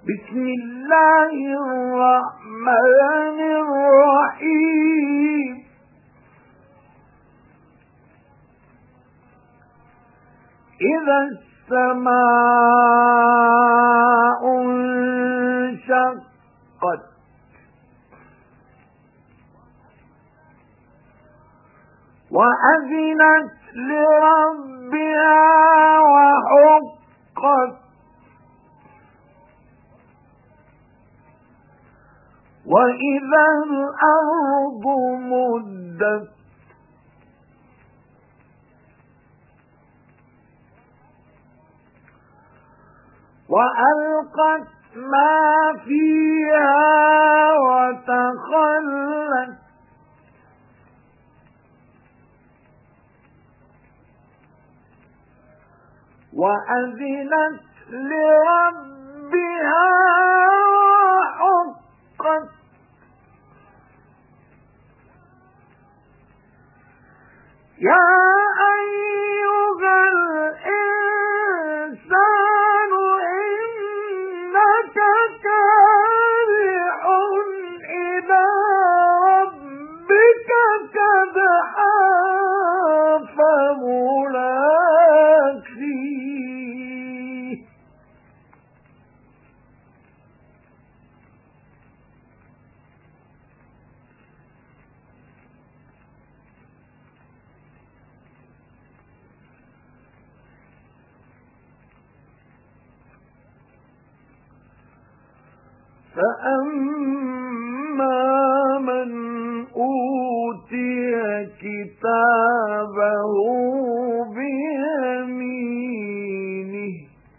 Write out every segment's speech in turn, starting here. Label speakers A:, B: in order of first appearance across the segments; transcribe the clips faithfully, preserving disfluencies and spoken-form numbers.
A: بسم الله الرحمن الرحيم إذا السماء انشقت وأذنت لربها وحقت وإذا الأرض مدت وألقت ما فيها وتخلت وأذنت لربها وحقت يا أيها الإنسان إنك كادح إلى ربك كدحا فملاقيه فأما من أوتي كتابه بيمينه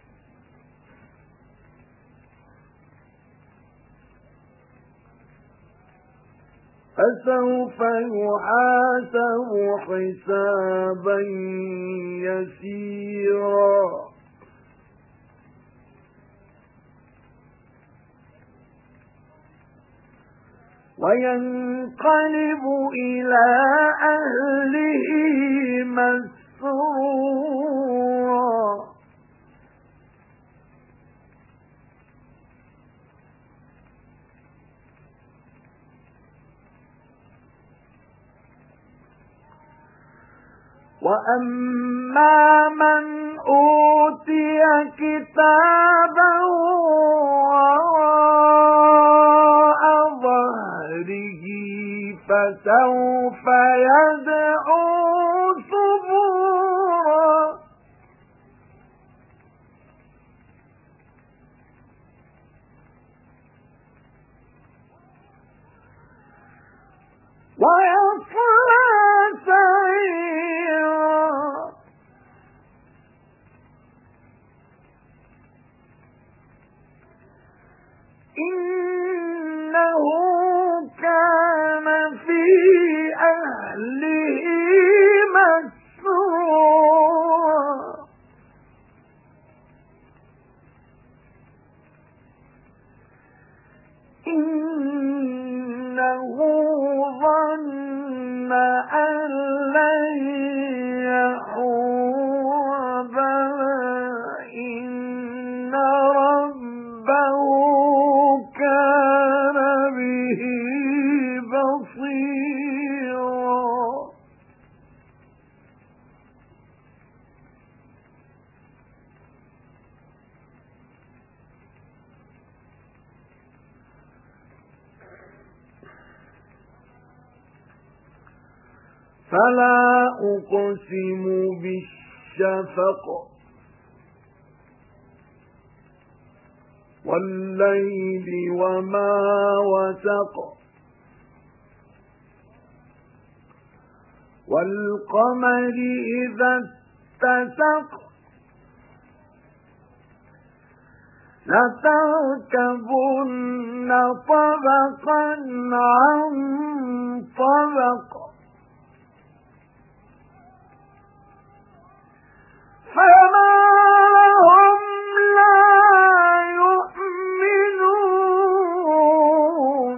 A: فسوف يحاسب حسابا يسيرا وينقلب إلى أهله مسرورا وأما من أوتي كتابه وراء ظهره فسوف يدعو ثبورا ويصلى سعيرا إنه كان في أهله مسرورا إنه ظن أن لن يحور بلى إن ربه كان به بصيرا فلا أقسم بالشفق والليل وما وسق والقمر إذا اتسق لتركبن طبقا عن طبق فما لهم لا يؤمنون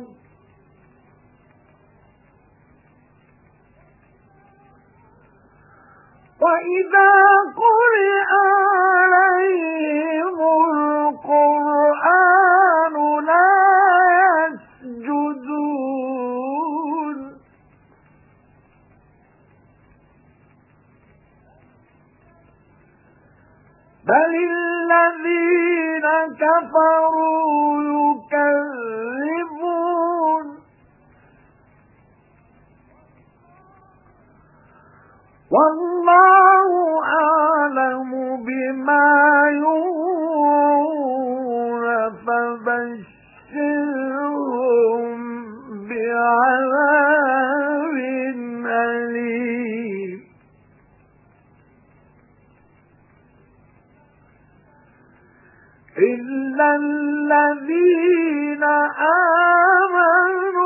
A: وإذا قرئ عليهم القرآن كفروا يكذبون والله أعلم بما يوعون فبشرهم بعذاب أليم إلا الذين آمنوا